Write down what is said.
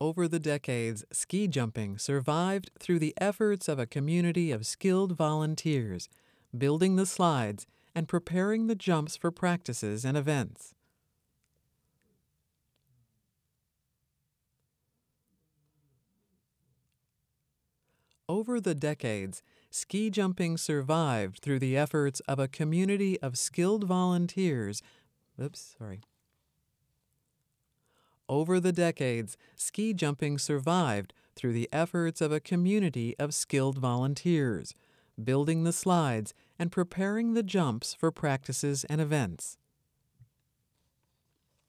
Over the decades, ski jumping survived through the efforts of a community of skilled volunteers, building the slides and preparing the jumps for practices and events. Over the decades, ski jumping survived through the efforts of a community of skilled volunteers. Over the decades, ski jumping survived through the efforts of a community of skilled volunteers, building the slides and preparing the jumps for practices and events.